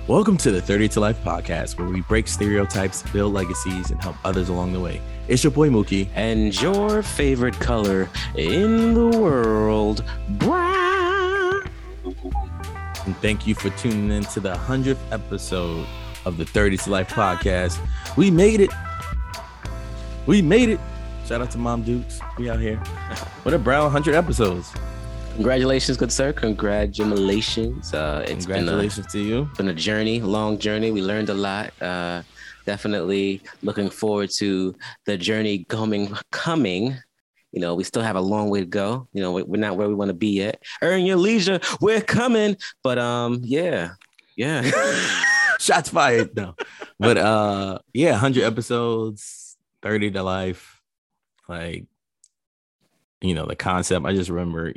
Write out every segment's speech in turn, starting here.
Welcome to the 30 to Life podcast, where we break stereotypes, build legacies, and help others along the way. It's your boy Mookie. And your favorite color in the world, brown. And thank you for tuning in to the 100th episode of the 30 to Life podcast. We made it. We made it. Shout out to Mom Dukes. We out here. What a brown 100 episodes. Congratulations, good sir. Congratulations. Congratulations to you. Been a journey, long journey. We learned a lot. Definitely looking forward to the journey coming. You know, we still have a long way to go. You know, we're not where we want to be yet. Earn your leisure. We're coming. But yeah. Shots fired. No. But 100 episodes, 30 to life. Like, you know, the concept. I just remember,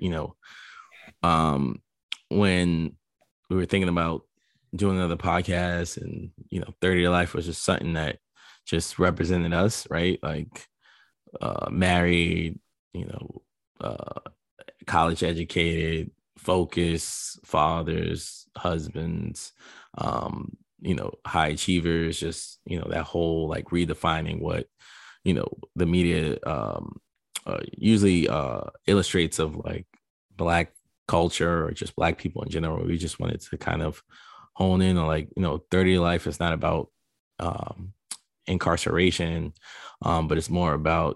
when we were thinking about doing another podcast, and 30 to life was just something that just represented us, right? Like married, college educated, focused fathers, husbands, high achievers, just that whole like redefining what the media usually illustrates of like Black culture or just Black people in general. We just wanted to kind of hone in on like 30 to life is not about incarceration, but it's more about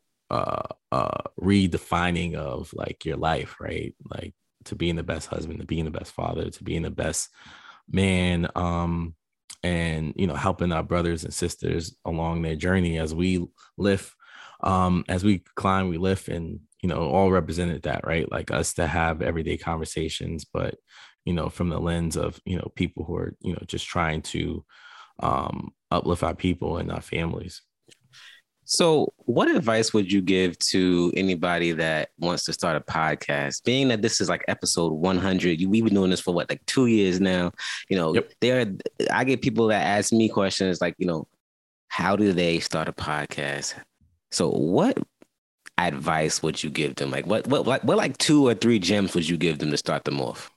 redefining of like your life, right? Like to being the best husband, to being the best father, to being the best man, and helping our brothers and sisters along their journey as we live, as we climb, we lift, and all represented that, right? Like us to have everyday conversations, but from the lens of people who are just trying to uplift our people and our families. So what advice would you give to anybody that wants to start a podcast, being that this is like episode 100? We've been doing this for like 2 years now. Yep. I get people that ask me questions like, how do they start a podcast? So what advice would you give them? Like what like 2 or 3 gems would you give them to start them off?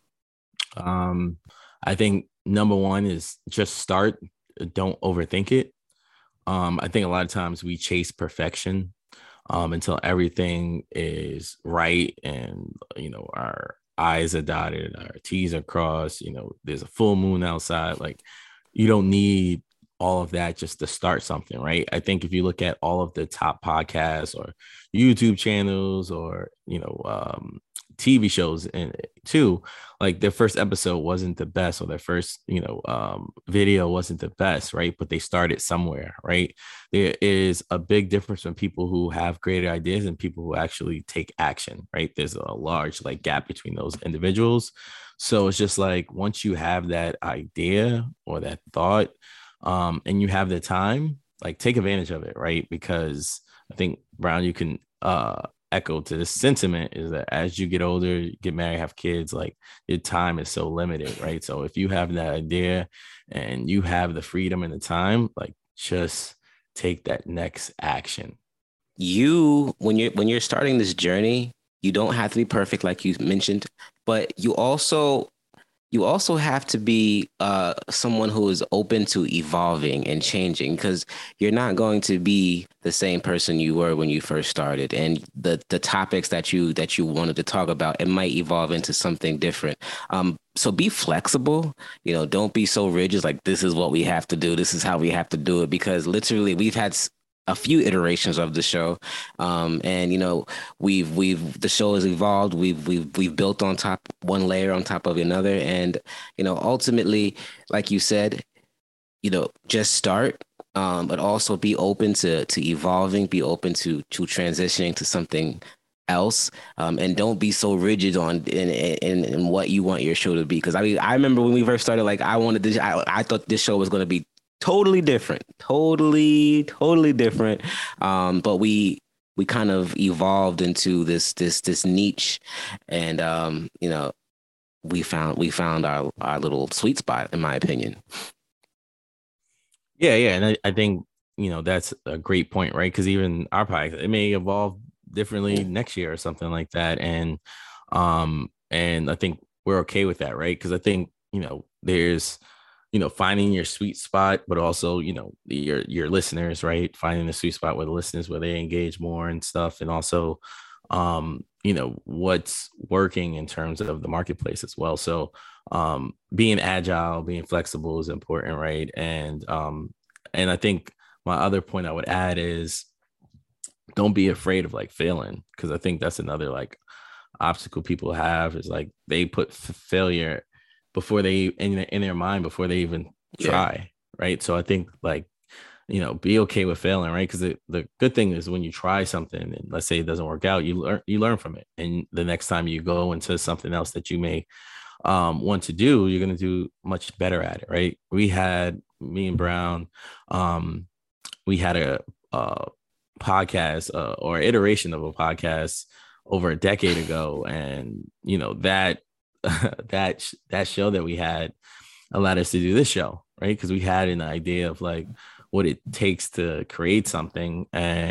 I think number one is just start. Don't overthink it. I think a lot of times we chase perfection until everything is right and our I's are dotted, our T's are crossed, there's a full moon outside. Like you don't need all of that just to start something, right? I think if you look at all of the top podcasts or YouTube channels or TV shows, and too, like their first episode wasn't the best, or their first video wasn't the best, right? But they started somewhere, right? There is a big difference from people who have great ideas and people who actually take action, right? There's a large like gap between those individuals. So it's just like once you have that idea or that thought, and you have the time, like take advantage of it, right? Because I think, Brown, you can echo to this sentiment, is that as you get older, get married, have kids, like your time is so limited, right? So if you have that idea and you have the freedom and the time, like just take that next action. When you're starting this journey, you don't have to be perfect, like you mentioned, but you also have to be someone who is open to evolving and changing, because you're not going to be the same person you were when you first started. And the topics that you wanted to talk about, it might evolve into something different. So be flexible, don't be so rigid, like this is what we have to do, this is how we have to do it, because literally we've had a few iterations of the show, and the show has evolved. We've built on top, one layer on top of another, and ultimately, like you said, just start, but also be open to evolving, be open to transitioning to something else, and don't be so rigid on in what you want your show to be. Because I remember when we first started, like I thought this show was going to be totally different, totally different. But we kind of evolved into this niche, and we found our little sweet spot, in my opinion. Yeah, and I think that's a great point, right? Because even our podcast, it may evolve differently next year or something like that, and I think we're okay with that, right? Because I think there's finding your sweet spot, but also, your listeners, right? Finding the sweet spot with the listeners where they engage more and stuff. And also, what's working in terms of the marketplace as well. So being agile, being flexible is important, right? And I think my other point I would add is don't be afraid of like failing, because I think that's another like obstacle people have, is like they put failure before they in their mind before they even try, right? So I think like, be okay with failing, right? Because the good thing is when you try something and let's say it doesn't work out, you learn from it, and the next time you go into something else that you may want to do, you're going to do much better at it, right? Me and Brown, we had a podcast or iteration of a podcast over a decade ago, and that that show that we had allowed us to do this show, right? Because we had an idea of like what it takes to create something,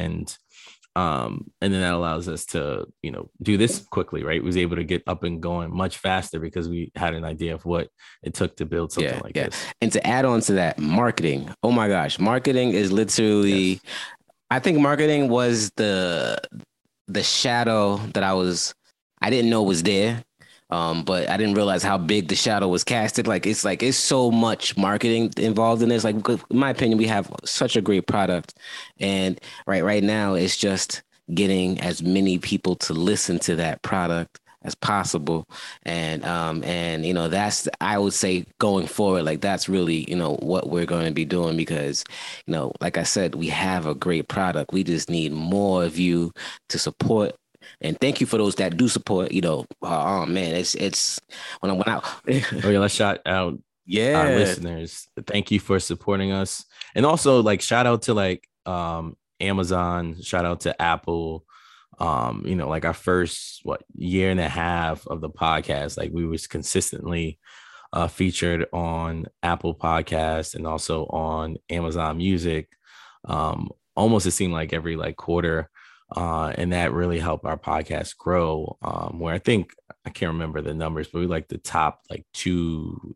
and then that allows us to do this quickly, right? We was able to get up and going much faster because we had an idea of what it took to build something like this. And to add on to that, marketing, oh my gosh, marketing is literally I think marketing was the shadow that I didn't know was there. But I didn't realize how big the shadow was casted. It's so much marketing involved in this. Like, in my opinion, we have such a great product, and right now it's just getting as many people to listen to that product as possible. And that's, I would say, going forward, like that's really what we're going to be doing, because like I said, we have a great product. We just need more of you to support. And thank you for those that do support. Oh man, it's when I went out. Oh yeah, let's shout out our listeners. Thank you for supporting us, and also like shout out to like Amazon, shout out to Apple. Like our first year and a half of the podcast, like we was consistently featured on Apple Podcasts and also on Amazon Music. Almost it seemed like every like quarter. And that really helped our podcast grow, where I think, I can't remember the numbers, but we like the top like 2.5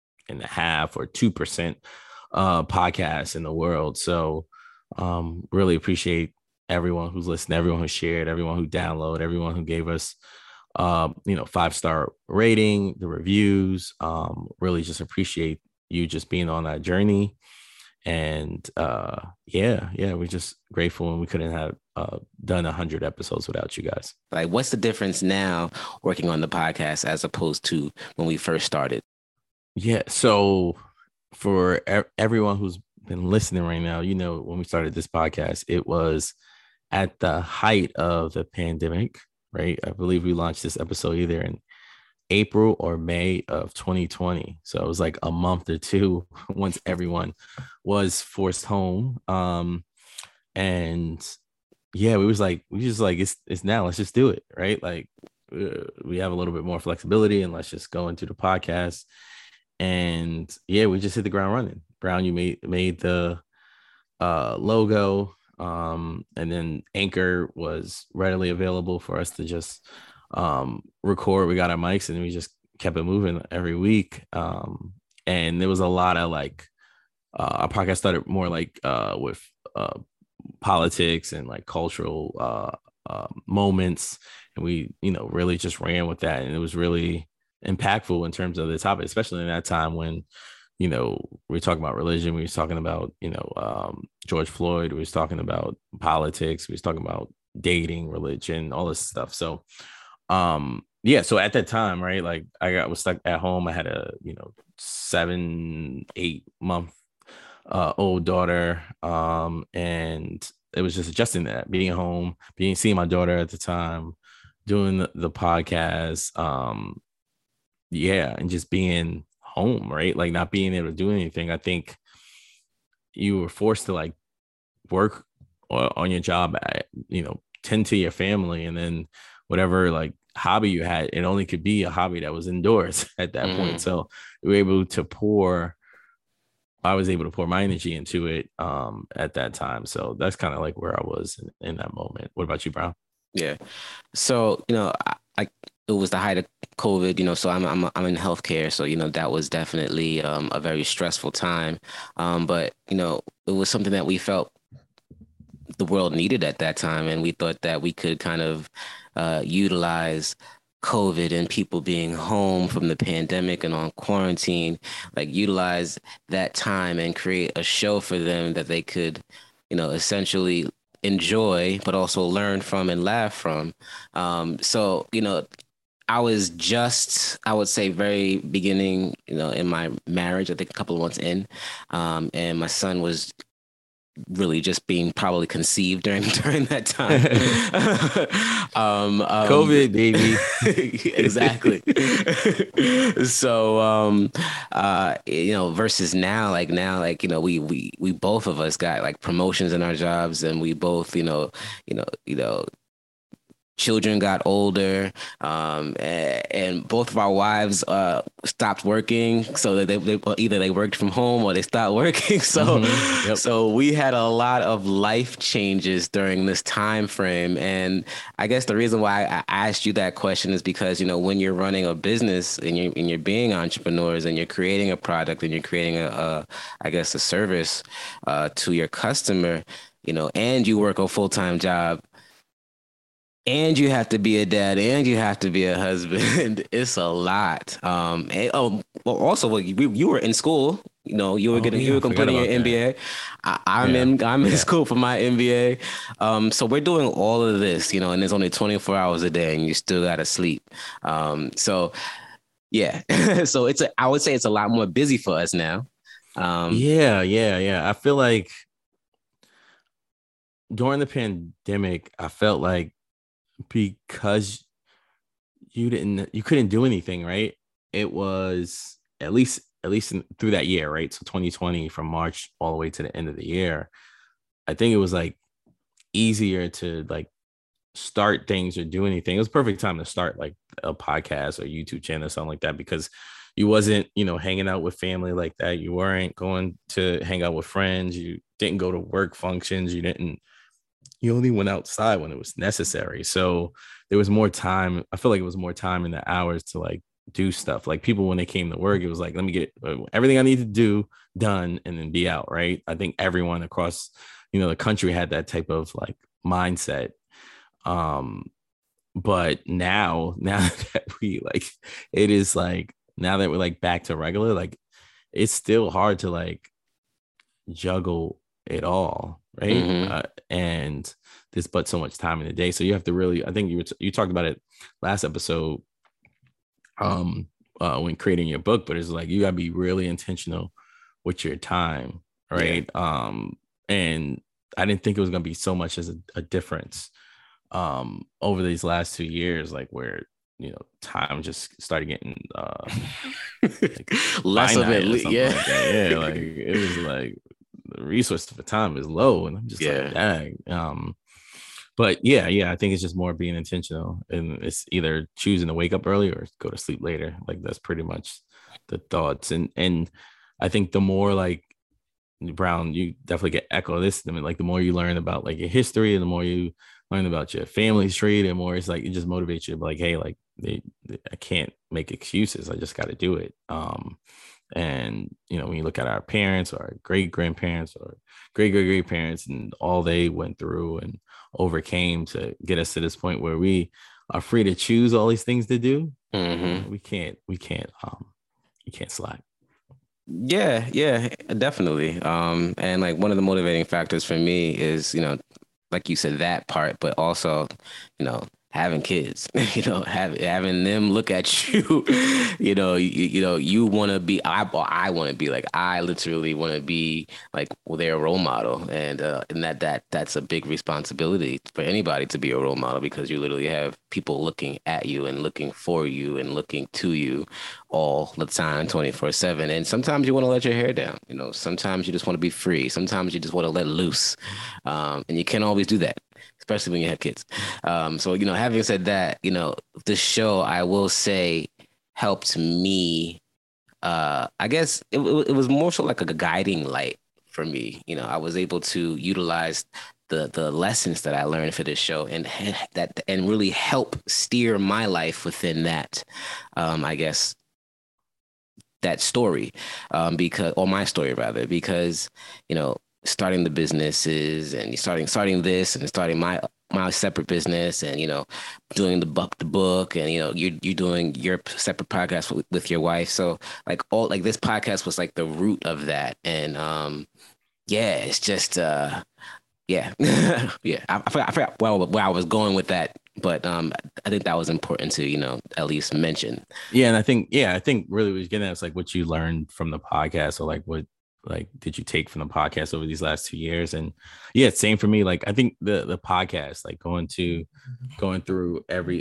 or 2% podcasts in the world. So really appreciate everyone who's listened, everyone who shared, everyone who downloaded, everyone who gave us 5-star rating, the reviews. Really just appreciate you just being on that journey. And we're just grateful, and we couldn't have done 100 episodes without you guys. Like, what's the difference now working on the podcast as opposed to when we first started? Yeah, so for everyone who's been listening right now, when we started this podcast, it was at the height of the pandemic, right? I believe we launched this episode either in April or May of 2020. So it was like a month or two once everyone was forced home. And yeah, we just like, it's now, let's just do it. Right. Like we have a little bit more flexibility, and let's just go into the podcast. And yeah, we just hit the ground running. Brown, you made the logo. And then Anchor was readily available for us to just record. We got our mics and we just kept it moving every week. And there was a lot of like our podcast started more like with politics and like cultural moments, and we really just ran with that, and it was really impactful in terms of the topic, especially in that time when we were talking about religion, we was talking about George Floyd, we was talking about politics, we was talking about dating, religion, all this stuff. So so at that time, right, like I was stuck at home. I had a 7-8 month old daughter, and it was just adjusting to that, being home, seeing my daughter at the time, doing the podcast, and just being home, right, like not being able to do anything. I think you were forced to like work on your job, tend to your family, and then whatever like hobby you had, it only could be a hobby that was indoors at that point. So we were able to I was able to pour my energy into it at that time. So that's kind of like where I was in that moment. What about you, Brown? Yeah. So, it was the height of COVID, so I'm in healthcare, so that was definitely a very stressful time. But it was something that we felt the world needed at that time, and we thought that we could kind of utilize COVID and people being home from the pandemic and on quarantine, like utilize that time and create a show for them that they could, essentially enjoy, but also learn from and laugh from. So, I was just, I would say, very beginning, in my marriage, I think a couple of months in, and my son was really just being probably conceived during during that time. COVID, baby. Exactly. So versus now, we both of us got like promotions in our jobs, and we both, children got older, and both of our wives stopped working, so that either they worked from home or they stopped working. So, Yep. so we had a lot of life changes during this time frame. And I guess the reason why I asked you that question is because when you're running a business and you're being entrepreneurs and you're creating a product and you're creating I guess a service to your customer, and you work a full-time job and you have to be a dad and you have to be a husband. It's a lot. Well, also, well, you were in school. You were Oh getting, yeah, you I were forgot completing your about that. MBA. I'm Yeah. in Yeah. school for my MBA. So we're doing all of this, and there's only 24 hours a day, and you still gotta sleep. So yeah, so I would say it's a lot more busy for us now. Yeah. I feel like during the pandemic, I felt like because you couldn't do anything, right? It was through that year, right? So 2020 from March all the way to the end of the year. I think it was like easier to like start things or do anything. It was a perfect time to start like a podcast or YouTube channel or something like that because you wasn't, hanging out with family like that. You weren't going to hang out with friends. You didn't go to work functions. You only went outside when it was necessary. So there was more time. I feel like it was more time in the hours to like do stuff. Like people, when they came to work, it was like, let me get everything I need to do done and then be out. Right. I think everyone across, the country had that type of like mindset. Um, but now that we like, it is like, now that we're like back to regular, like it's still hard to like juggle it all, right? Hmm. And there's but so much time in the day, so you have to really. I think you talked about it last episode, when creating your book, but it's like you gotta be really intentional with your time, Yeah. right? And I didn't think it was gonna be so much as a difference over these last 2 years, like where time just started getting like Less of it. finite or something Yeah. like that. Yeah, like it was like the resource for time is low, and I'm just like, Yeah. dang. But yeah, I think it's just more being intentional, and it's either choosing to wake up early or go to sleep later. Like that's pretty much the thoughts, and I think the more like Brown, you definitely get echo this. I mean, like the more you learn about like your history, and the more you learn about your family tree, and more it's like it just motivates you to be like, hey, like I can't make excuses. I just got to do it. And when you look at our parents or our great grandparents or great parents and all they went through and overcame to get us to this point where we are free to choose all these things to do, Hmm. we can't slack. Yeah, yeah, definitely. And like one of the motivating factors for me is, like you said, that part, but also, having kids, having them look at you, you want to be, I want to be like, I literally want to be like their role model. And that's a big responsibility for anybody to be a role model because you literally have people looking at you and looking for you and looking to you all the time, 24/7. And sometimes you want to let your hair down, sometimes you just want to be free. Sometimes you just want to let loose. And you can't always do that, especially when you have kids. So, having said that, the show, I will say, helped me. I guess it was more so like a guiding light for me. I was able to utilize the lessons that I learned for this show, and really help steer my life within that, I guess, that story, because, or my story rather, because, starting the businesses and starting this and starting my separate business, and doing the book, and you're doing your separate podcast with your wife. So like this podcast was like the root of that. And yeah, it's just yeah. Yeah, I forgot where I was going with that, but I think that was important to at least mention. Yeah, and I think really what you're getting at is like what you learned from the podcast, or like what like did you take from the podcast over these last 2 years? And yeah, same for me. Like I think the podcast, like going through every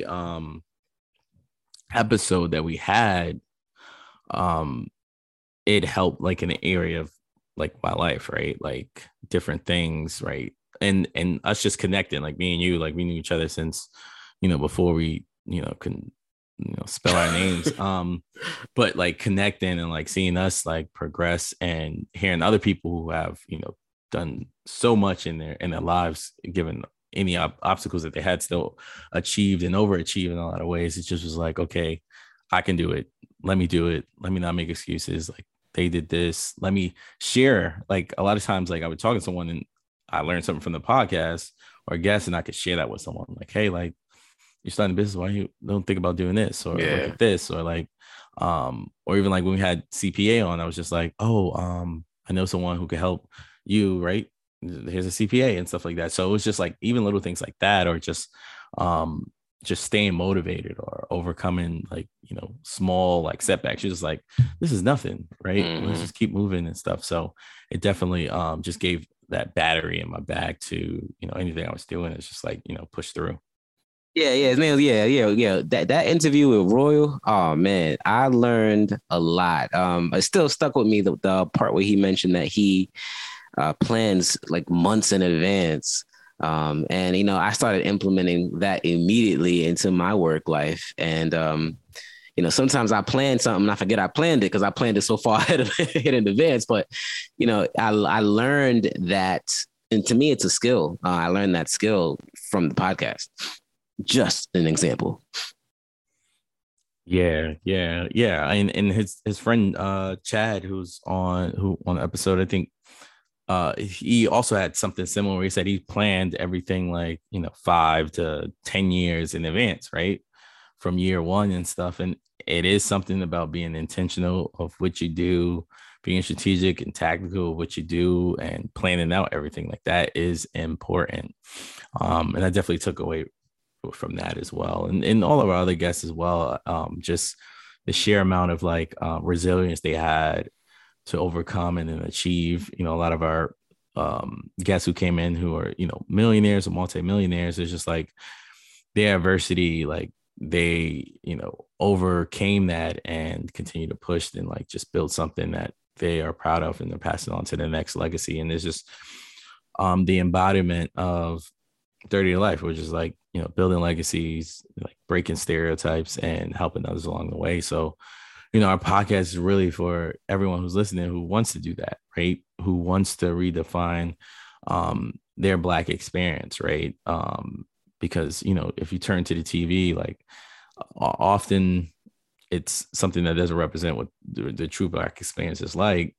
episode that we had, um it helped like in the area of like my life, right? Like different things, right? And us just connecting, like me and you, like we knew each other since before we can spell our names. But like connecting and like seeing us like progress, and hearing other people who have done so much in their lives, given any obstacles that they had, still achieved and overachieved in a lot of ways. It just was like, okay, I can do it. Let me do it. Let me not make excuses. Like they did this. Let me share. Like a lot of times, like I would talk to someone and I learned something from the podcast or a guest, and I could share that with someone. Like, hey, like you're starting a business, why you don't think about doing this, or look at this, or like or even like when we had CPA on, I was just like, oh, I know someone who could help you, right? Here's a CPA and stuff like that. So it was just like even little things like that, or just staying motivated, or overcoming like small like setbacks. You're just like, this is nothing, right? Let's just keep moving and stuff. So it definitely just gave that battery in my bag to anything I was doing. It's just like push through. Yeah, his name was, yeah. That interview with Royal, oh man, I learned a lot. It still stuck with me, the part where he mentioned that he plans like months in advance. And I started implementing that immediately into my work life. And sometimes I plan something and I forget I planned it because I planned it so far ahead in advance. But I learned that, and to me, it's a skill. I learned that skill from the podcast. Just an example. Yeah. And his friend Chad, who on the episode, I think he also had something similar. He said he planned everything like 5 to 10 years in advance, right? From year one and stuff. And it is something about being intentional of what you do, being strategic and tactical of what you do, and planning out everything like that is important. And I definitely took away from that as well, and all of our other guests as well. Just the sheer amount of like resilience they had to overcome and then achieve. A lot of our guests who came in who are millionaires or multimillionaires, it's just like their adversity, like they overcame that and continue to push and like just build something that they are proud of, and they're passing on to the next legacy. And it's just the embodiment of 30 life, which is like building legacies, like breaking stereotypes and helping others along the way. So our podcast is really for everyone who's listening who wants to do that, right? Who wants to redefine their Black experience, right? Because if you turn to the TV, like often it's something that doesn't represent what the true Black experience is like.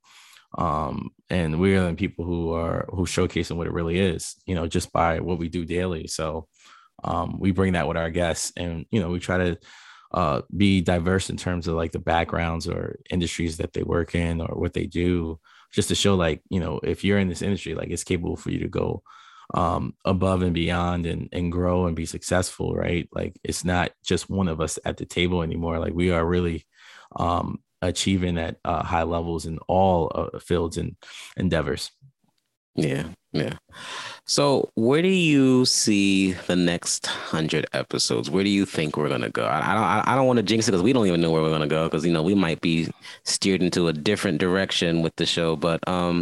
And we're the people who showcasing what it really is, just by what we do daily. So we bring that with our guests, and we try to be diverse in terms of like the backgrounds or industries that they work in or what they do, just to show like if you're in this industry, like it's capable for you to go above and beyond and grow and be successful, right? Like it's not just one of us at the table anymore. Like we are really achieving at high levels in all fields and endeavors. Yeah. So where do you see the next 100 episodes? Where do you think we're gonna go? I don't want to jinx it because we don't even know where we're gonna go, because we might be steered into a different direction with the show. But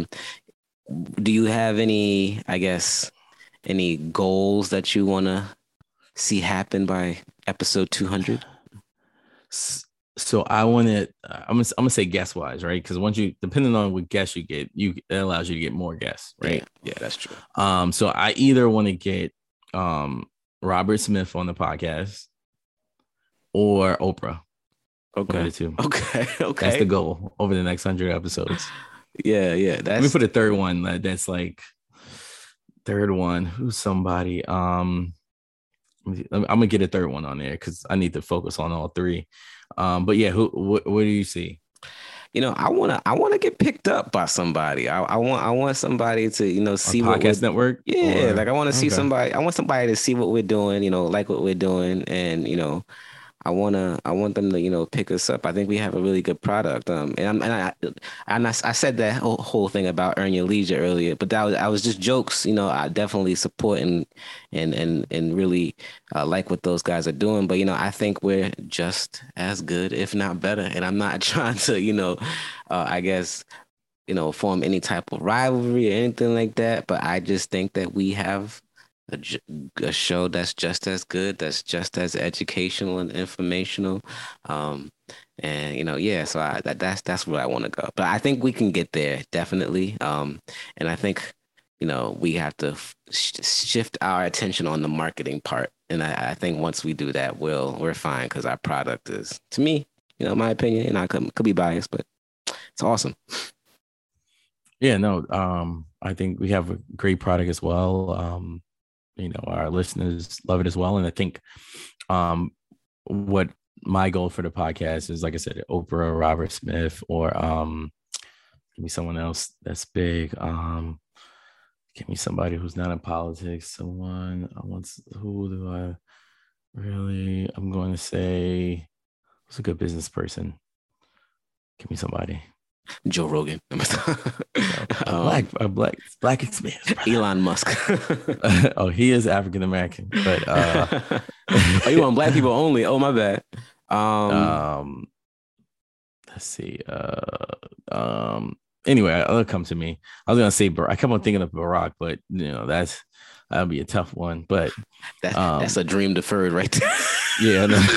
do you have any, I guess, any goals that you want to see happen by episode 200? So I want to. I'm gonna say guess wise, right? Because once you, depending on what guess you get, it allows you to get more guests, Yeah, right? yeah, that's true. So I either want to get Robert Smith on the podcast or Oprah. One of Okay. the two. Okay. That's the Okay. goal over the next 100 episodes. Yeah, yeah. Let me That's put a third one. That's like third one. Who's somebody? I'm gonna get a third one on there because I need to focus on all three. But yeah, what do you see? I wanna get picked up by somebody. I want somebody to, On see what we're Podcast Network yeah, or like I want to see okay. somebody. I want somebody to see what we're doing, like what we're doing, and I want them to, pick us up. I think we have a really good product. I said that whole thing about earn your leisure earlier, but I was just jokes. I definitely support and really like what those guys are doing. But I think we're just as good, if not better. And I'm not trying to, I guess, form any type of rivalry or anything like that. But I just think that we have a, j- a show that's just as good, that's just as educational and informational. Um, and yeah, so that's where I want to go. But I think we can get there definitely. And I think we have to shift our attention on the marketing part. And I think once we do that, we're fine because our product is, to me, my opinion, and I could be biased, but it's awesome. Yeah, no. I think we have a great product as well. Our listeners love it as well, and I think what my goal for the podcast is, like I said, Oprah, Robert Smith, or give me someone else that's big. Give me somebody who's not in politics. Someone I want. Who do I really? I'm going to say who's a good business person. Give me somebody. Joe Rogan. Black experience. Elon Musk. Oh, he is African American, but Oh, you want black people only? Oh, my bad. um, let's see. Anyway, it'll come to me. I was gonna say I kept on thinking of Barack, but that'll be a tough one. But that's a dream deferred right there. Yeah. No.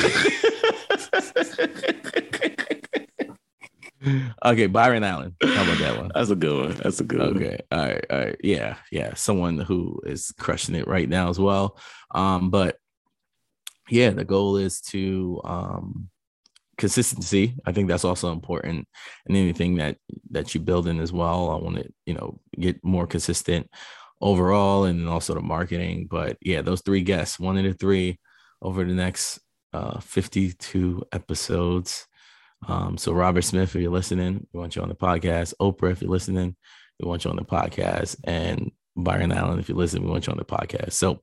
Okay, Byron Allen. How about that one? That's a good one. That's a good one. Okay. All right. Yeah. Someone who is crushing it right now as well. But yeah, the goal is to consistency. I think that's also important in anything that you build in as well. I want to, get more consistent overall, and also the marketing. But yeah, those three guests, one of the three over the next 52 episodes. So Robert Smith, if you're listening, we want you on the podcast. Oprah, if you're listening, we want you on the podcast. And Byron Allen, if you're listening, we want you on the podcast. So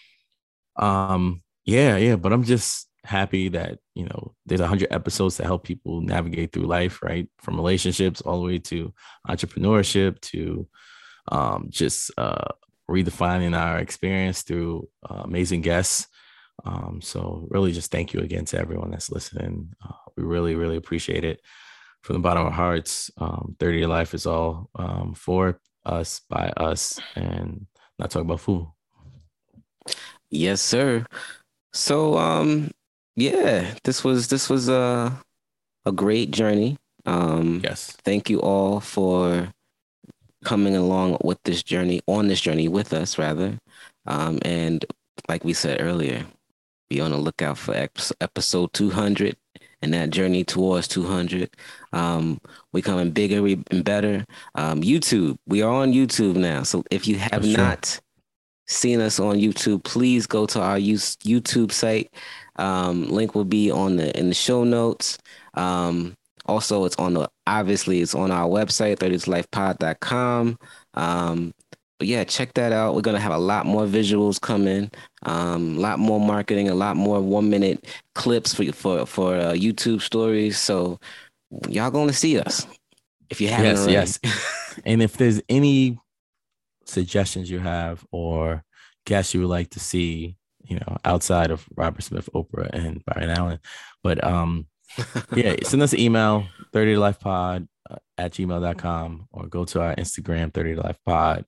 yeah, but I'm just happy that there's 100 episodes to help people navigate through life, right? From relationships all the way to entrepreneurship to just redefining our experience through amazing guests. So really just thank you again to everyone that's listening. We really, really appreciate it from the bottom of our hearts. 30 Year Life is all for us, by us, and not talk about food. Yes, sir. So, yeah, this was a great journey. Yes. Thank you all for coming along with this journey, on this journey with us, rather. And like we said earlier, be on the lookout for episode 200 and that journey towards 200. We're coming bigger and better. YouTube, we are on YouTube now. So if you have not seen us on YouTube, please go to our YouTube site. Link will be in the show notes. Also, it's on our website, 30lifepod.com. But yeah, check that out. We're gonna have a lot more visuals coming, a lot more marketing, a lot more 1-minute clips for YouTube stories. So y'all gonna see us if you haven't already. Yes. And if there's any suggestions you have or guests you would like to see, outside of Robert Smith, Oprah, and Byron Allen, but yeah, send us an email, 30lifepod at gmail.com, or go to our Instagram, 30lifepod.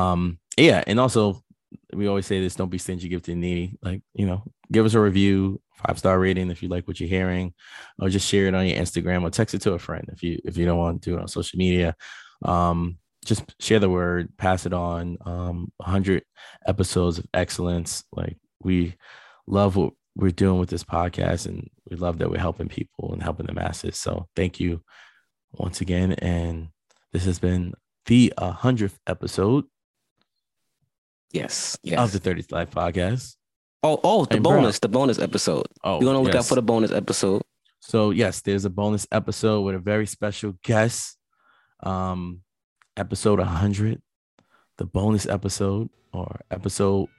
Yeah, and also we always say this: don't be stingy, give to the needy. Like, give us a review, 5-star rating if you like what you're hearing, or just share it on your Instagram or text it to a friend if you don't want to do it on social media. Just share the word, pass it on. 100 episodes of excellence. Like, we love what we're doing with this podcast, and we love that we're helping people and helping the masses. So thank you once again. And this has been the 100th episode. Yes. Of the 30th Life podcast. The bonus episode. You're gonna look out for the bonus episode. So yes, there's a bonus episode with a very special guest. Episode 100, the bonus episode, or episode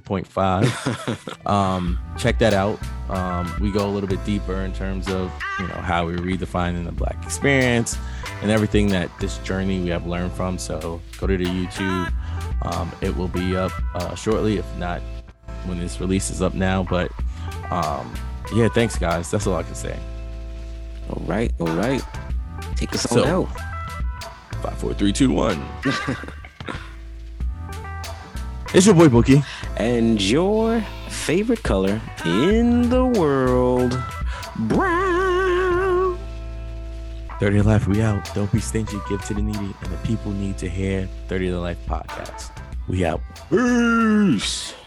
100.5. Check that out. We go a little bit deeper in terms of, how we're redefining the Black experience and everything that this journey we have learned from. So go to the YouTube. It will be up shortly, if not when this release is up now. But yeah, thanks guys. That's all I can say. All right. Take us on out. 5, 4, 3, 2, 1. It's your boy Bookie. And your favorite color in the world, brown. 30 to Life, we out. Don't be stingy, give to the needy, and the people need to hear 30 to Life podcast. We out. Peace.